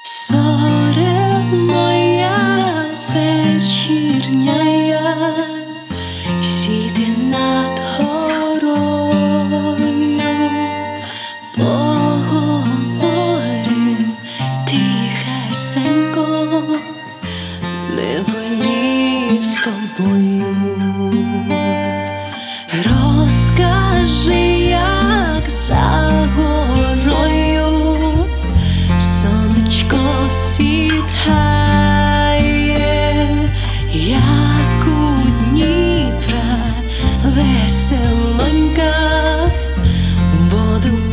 Зоре моя вечірня, сіди над горою, поговорим тихесенько в неволі з тобою. Розкажи, як за горою сонечко сідає, як у Дніпра веселонька воду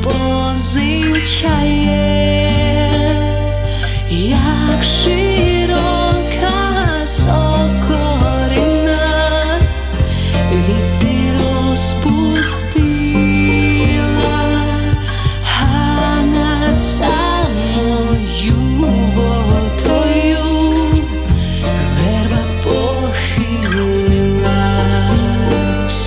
позичає, як широка сокорина вітер розпустила, а над самою водою верба похилилась.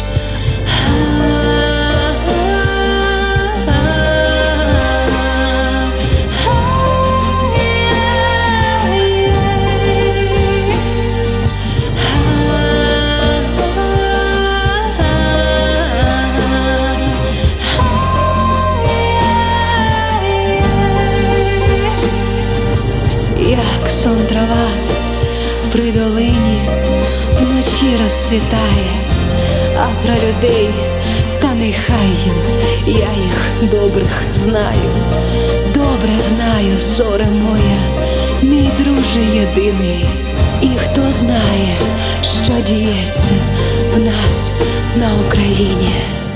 Як сон трава при долині вночі розцвітає, а про людей, та нехай їм, я їх добрих знаю. Добре знаю, зоре моя, мій друже єдиний. І хто знає, що діється в нас на Україні.